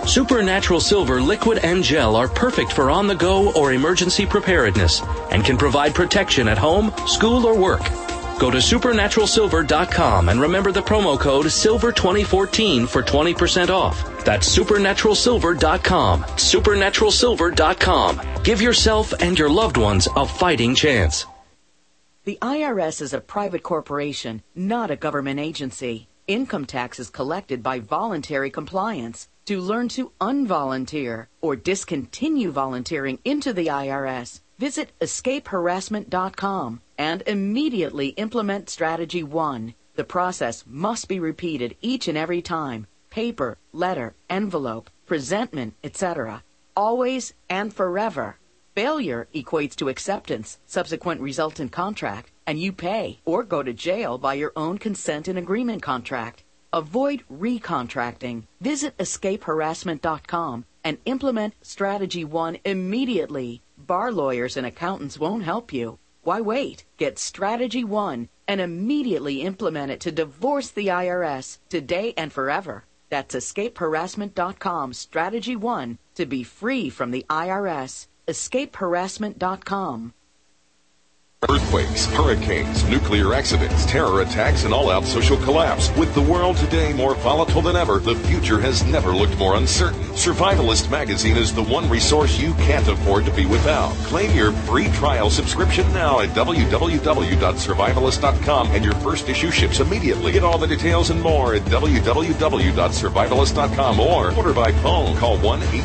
Supernatural Silver liquid and gel are perfect for on-the-go or emergency preparedness and can provide protection at home, school, or work. Go to supernaturalsilver.com and remember the promo code SILVER2014 for 20% off. That's supernaturalsilver.com. Supernaturalsilver.com. Give yourself and your loved ones a fighting chance. The IRS is a private corporation, not a government agency. Income tax is collected by voluntary compliance. To learn to unvolunteer or discontinue volunteering into the IRS, visit escapeharassment.com and immediately implement Strategy 1. The process must be repeated each and every time. Paper, letter, envelope, presentment, etc. Always and forever. Failure equates to acceptance, subsequent resultant contract, and you pay or go to jail by your own consent and agreement contract. Avoid recontracting. Visit escapeharassment.com and implement Strategy 1 immediately. Bar lawyers and accountants won't help you. Why wait? Get Strategy 1 and immediately implement it to divorce the IRS today and forever. That's escapeharassment.com, Strategy 1, to be free from the IRS. escapeharassment.com. Earthquakes, hurricanes, nuclear accidents, terror attacks, and all-out social collapse. With the world today more volatile than ever, the future has never looked more uncertain. Survivalist Magazine is the one resource you can't afford to be without. Claim your free trial subscription now at www.survivalist.com, and your first issue ships immediately. Get all the details and more at www.survivalist.com or order by phone. Call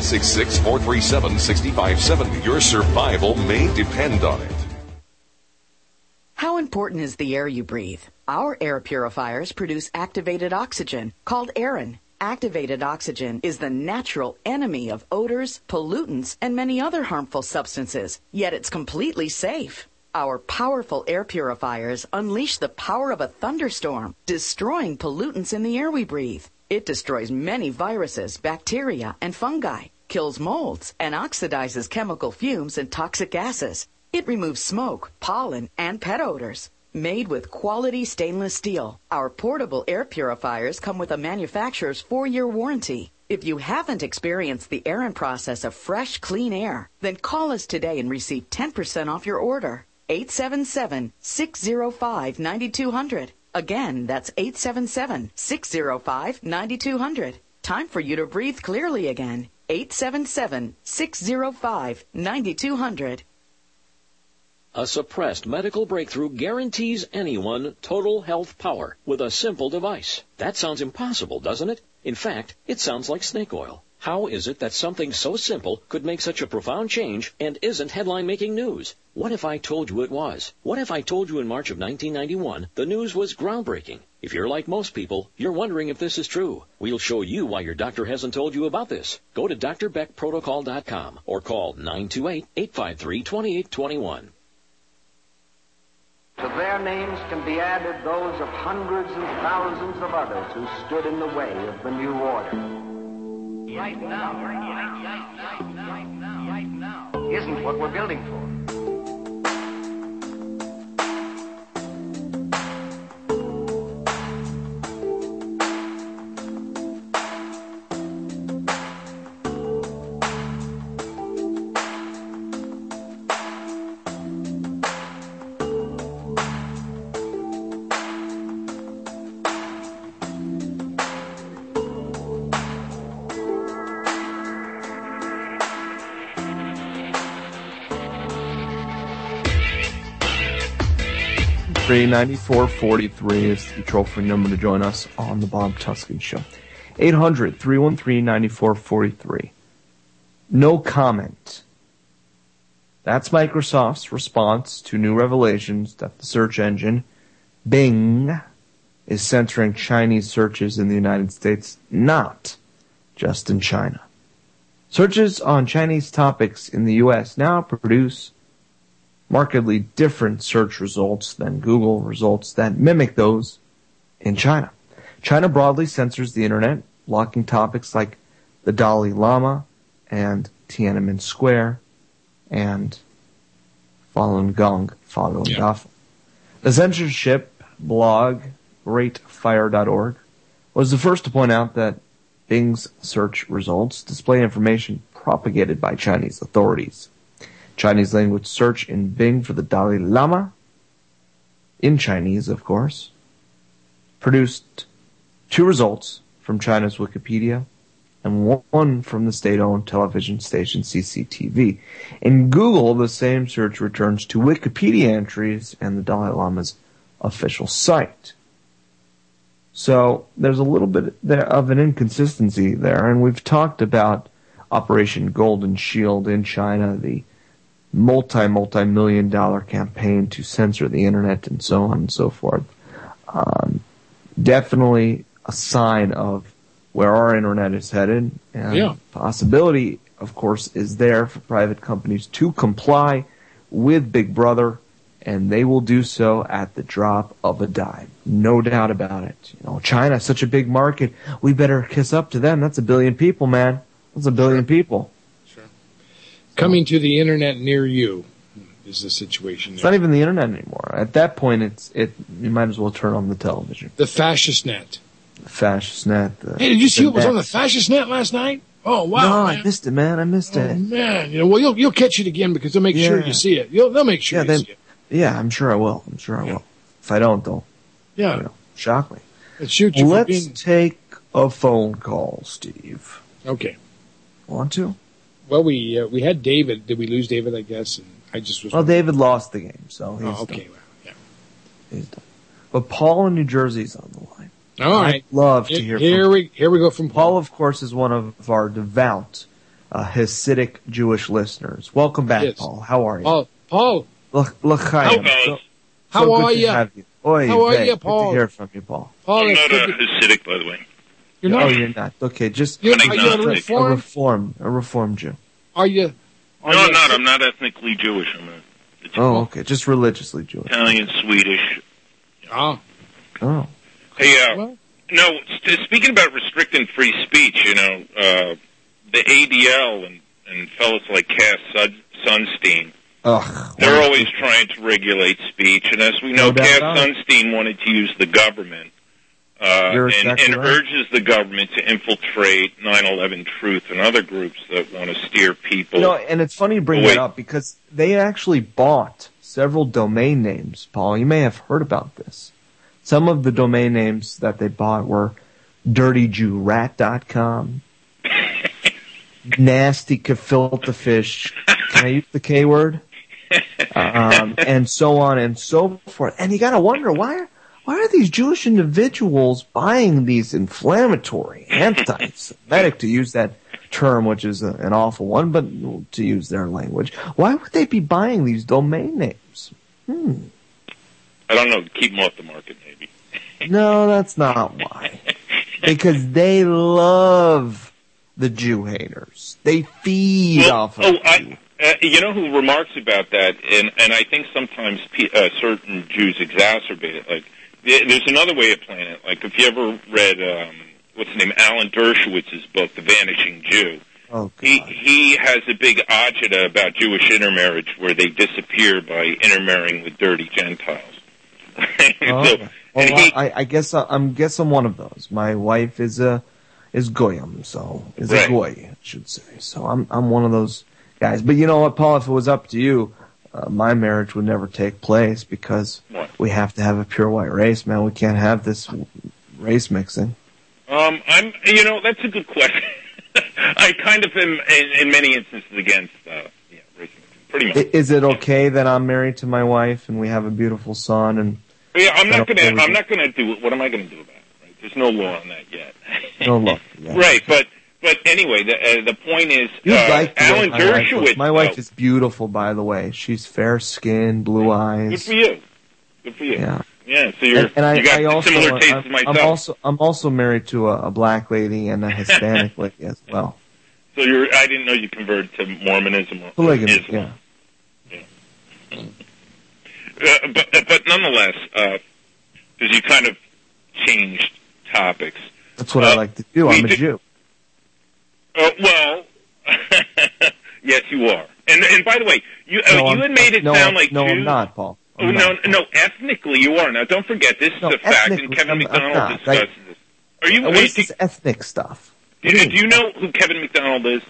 1-866-437-6570. Your survival may depend on it. How important is the air you breathe? Our air purifiers produce activated oxygen, called Aerin. Activated oxygen is the natural enemy of odors, pollutants, and many other harmful substances, yet it's completely safe. Our powerful air purifiers unleash the power of a thunderstorm, destroying pollutants in the air we breathe. It destroys many viruses, bacteria, and fungi, kills molds, and oxidizes chemical fumes and toxic gases. It removes smoke, pollen, and pet odors. Made with quality stainless steel, our portable air purifiers come with a manufacturer's 4-year warranty. If you haven't experienced the Aerin process of fresh, clean air, then call us today and receive 10% off your order. 877-605-9200. Again, that's 877-605-9200. Time for you to breathe clearly again. 877-605-9200. A suppressed medical breakthrough guarantees anyone total health power with a simple device. That sounds impossible, doesn't it? In fact, it sounds like snake oil. How is it that something so simple could make such a profound change and isn't headline-making news? What if I told you it was? What if I told you in March of 1991 the news was groundbreaking? If you're like most people, you're wondering if this is true. We'll show you why your doctor hasn't told you about this. Go to drbeckprotocol.com or call 928-853-2821. To their names can be added those of hundreds and thousands of others who stood in the way of the new order. Right now isn't what we're building for. $394-43 is the toll-free number to join us on the Bob Tuskin Show. 800-313-9443. No comment. That's Microsoft's response to new revelations that the search engine Bing is censoring Chinese searches in the United States, not just in China. Searches on Chinese topics in the U.S. now produce markedly different search results than Google results that mimic those in China. China broadly censors the internet, blocking topics like the Dalai Lama and Tiananmen Square and Falun Gong. The censorship blog GreatFire.org was the first to point out that Bing's search results display information propagated by Chinese authorities. Chinese language search in Bing for the Dalai Lama, in Chinese, of course, produced 2 results from China's Wikipedia and 1 from the state-owned television station CCTV. In Google, the same search returns 2 Wikipedia entries and the Dalai Lama's official site. So there's a little bit of an inconsistency there, and we've talked about Operation Golden Shield in China, the multi-million-dollar campaign to censor the internet and so on and so forth. Definitely a sign of where our internet is headed, and possibility, of course, is there for private companies to comply with Big Brother, and they will do so at the drop of a dime. No doubt about it. You know, China's such a big market, we better kiss up to them. That's 1 billion people, man. That's 1 billion people. Sure. Coming to the internet near you is the situation there. It's not even the internet anymore. At that point, you might as well turn on the television. The fascist net. The fascist net. Hey, did you see what was on the fascist net last night? Oh, wow. No, man. I missed it, man. I missed it. Man, you know, well, you'll catch it again because they'll make sure you see it. They'll make sure you see it. Yeah, I'm sure I will. If I don't, they'll shock me. Let's take a phone call, Steve. Okay. Want to? Well, we had David. Did we lose David, I guess? And I just was... Well, David lost the game, so he's okay. done. Well, yeah. He's done. But Paul in New Jersey's on the line. All right. I'd love to hear from him. Here we go from Paul. Paul, of course, is one of our devout Hasidic Jewish listeners. Welcome back, Paul. How are you? Paul. How are you? How are you, Paul? Good to hear from you, Paul. I'm not Hasidic, by the way. You're not? Oh, you're not. Okay, just are you a reformed Jew. Are you? No, I'm not. I'm not ethnically Jewish. Okay, just religiously Jewish. Italian, Swedish. Oh. Hey, speaking about restricting free speech, the ADL and fellas like Cass Sunstein, they're always trying to regulate speech, and as we know, Cass Sunstein wanted to use the government and urges the government to infiltrate 9/11 Truth and other groups that want to steer people. And it's funny you bring that up because they actually bought several domain names, Paul. You may have heard about this. Some of the domain names that they bought were dirtyjewrat.com, nasty gefilte fish, can I use the K word? And so on and so forth. And you gotta wonder, why are these Jewish individuals buying these inflammatory, anti-Semitic, to use that term, which is an awful one, but to use their language, why would they be buying these domain names? I don't know, keep them off the market, maybe. No, that's not why. Because they love the Jew haters. They feed off of you know who remarks about that, and I think sometimes certain Jews exacerbate it. Like, there's another way of playing it. Like, if you ever read, what's his name, Alan Dershowitz's book, The Vanishing Jew, he has a big agita about Jewish intermarriage where they disappear by intermarrying with dirty Gentiles. I guess I'm one of those. My wife is goyim, so is a goy, I should say. So I'm one of those guys. But you know what, Paul? If it was up to you, my marriage would never take place because we have to have a pure white race, man. We can't have this race mixing. That's a good question. I kind of am in many instances against race mixing, pretty much. Is it okay that I'm married to my wife and we have a beautiful son? And I'm not gonna do it. What am I gonna do about it? Right? There's no law on that yet. No law. Yeah. Right, but anyway, the point is, Alan Dershowitz. My wife is beautiful, by the way. She's fair skinned, blue eyes. Good for you. Yeah. Yeah. So you got similar tastes to myself. I'm also married to a black lady and a Hispanic lady as well. So I didn't know you converted to Mormonism or polygamy. Islam. Yeah. But nonetheless, because you kind of changed topics. That's what I like to do. I'm a Jew. Well, yes, you are. And by the way, you had made it sound like no, Jews. I'm not, Paul. No, ethnically you are. Now, don't forget, this is a fact, and Kevin McDonald discusses this. What is this ethnic stuff? Do you know who Kevin McDonald is?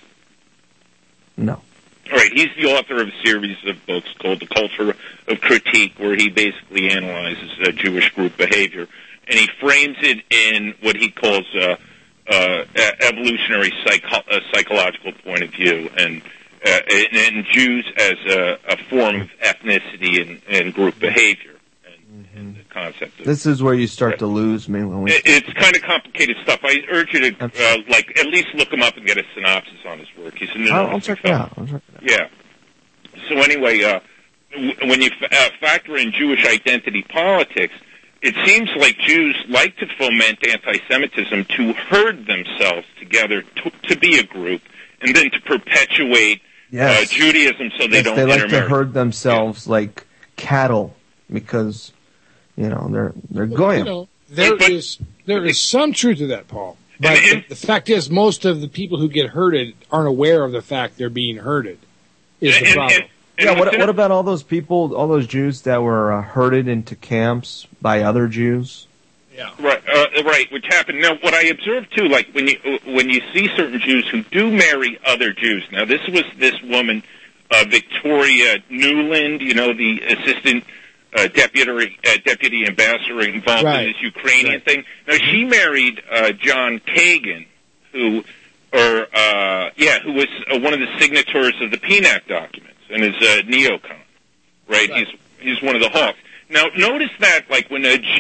No. All right, he's the author of a series of books called The Culture of Critique, where he basically analyzes Jewish group behavior, and he frames it in what he calls evolutionary psychological point of view, and Jews as a form of ethnicity and group behavior. And the concept of this is where you start to lose me when we. It's kind of complicated stuff. I urge you to at least look him up and get a synopsis on his work. He's an I'll check it out. Yeah. So anyway, when you factor in Jewish identity politics, it seems like Jews like to foment anti-Semitism to herd themselves together to be a group, and then to perpetuate Judaism so they don't they like intermarry. to herd themselves like cattle because. They're goyim. There is some truth to that, Paul. But the fact is, most of the people who get herded aren't aware of the fact they're being herded. Is the problem? What about all those people, all those Jews that were herded into camps by other Jews? Yeah. Right. Which happened. Now, what I observed too, like when you see certain Jews who do marry other Jews. Now, this was this woman, Victoria Nuland. The assistant. Deputy ambassador involved in this Ukrainian thing. Now she married John Kagan, who was one of the signatories of the PNAC documents and is a neocon. Right? He's one of the hawks. Now notice that, like when when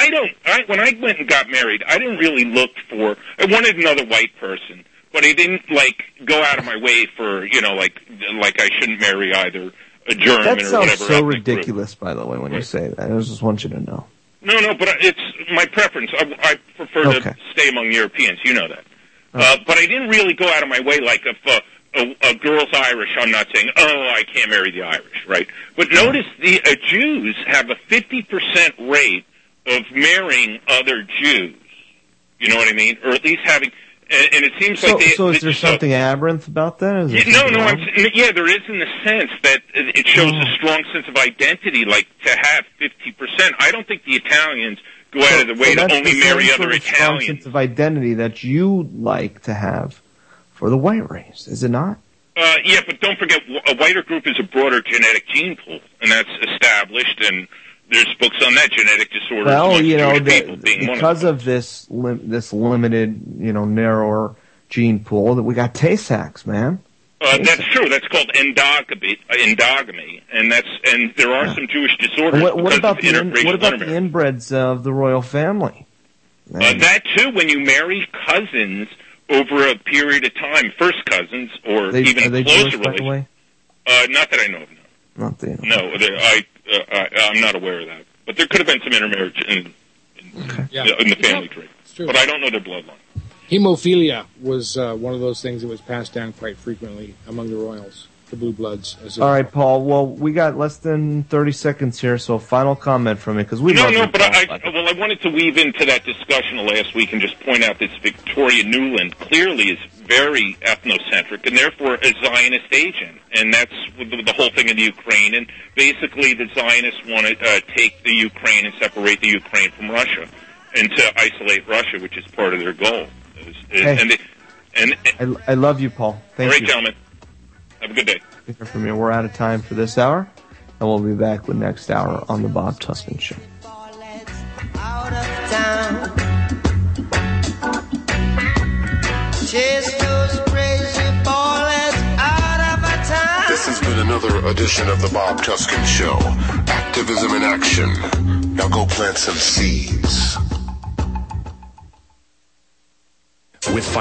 I went and got married, I didn't really look for. I wanted another white person, but I didn't go out of my way for like I shouldn't marry either. A German that or sounds whatever. So ridiculous, by the way, when you say that. I just want you to know. No, but it's my preference. I prefer to stay among Europeans. You know that. But I didn't really go out of my way. Like if a girl's Irish, I'm not saying, I can't marry the Irish, right? But notice the Jews have a 50% rate of marrying other Jews. You know what I mean? Or at least having. And it seems like so is there something aberrant about that? There is in the sense that it shows a strong sense of identity, like to have 50%. I don't think the Italians go out of their way to only marry other Italians. Strong sense of identity that you like to have for the white race, is it not? But don't forget, a whiter group is a broader genetic gene pool, and that's established, and there's books on that, genetic disorders. Well, because of this limited, narrower gene pool, that we got Tay-Sachs, man. That's true. That's called endogamy, and there are some Jewish disorders. What about the inbreds of the royal family? That too, when you marry cousins over a period of time, first cousins or even a closer relation. Not that I know of. Not the. No, I'm not aware of that. But there could have been some intermarriage in the family tree. But I don't know their bloodline. Hemophilia was one of those things that was passed down quite frequently among the royals, the blue bloods. All right, Paul. Well, we got less than 30 seconds here, so final comment from me because we. I wanted to weave into that discussion last week and just point out this Victoria Nuland clearly is very ethnocentric and therefore a Zionist agent, and that's the whole thing in the Ukraine. And basically, the Zionists want to take the Ukraine and separate the Ukraine from Russia, and to isolate Russia, which is part of their goal. I love you, Paul. Thank you. All right, gentlemen. Have a good day. From here, we're out of time for this hour, and we'll be back with next hour on the Bob Tuscan Show. This has been another edition of the Bob Tuscan Show. Activism in action. Now go plant some seeds. With